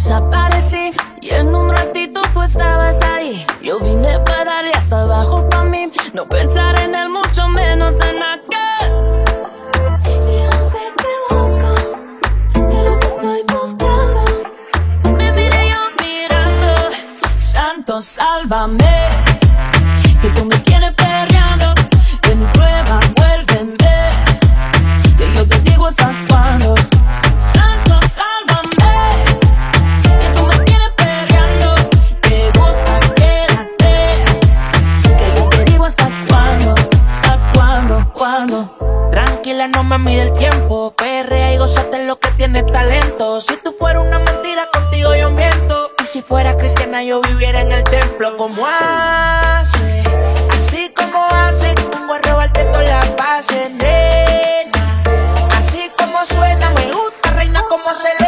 desaparecí y en un ratito tú estabas ahí. Yo vine para darle hasta abajo pa' mí, no pensar en él, mucho menos en aquel. Y yo sé que busco de lo que estoy buscando. Me miré yo mirando, santo, sálvame, que tú me tienes perreando. Ven, prueba, vuélveme, que yo te digo hasta cuándo. Santo, sálvame, que tú me tienes perreando. Te gusta, quédate, que yo te digo hasta cuándo, cuándo. Tranquila, no me mide el tiempo. Perrea y gózate lo que tienes talento. Si tú fueras una mentira, contigo yo miento. Y si fuera cristiana, yo viviera en el templo. Como hace, así como hace, vengo a robarte todas las bases, nena. Así como suena, me gusta, reina, como se la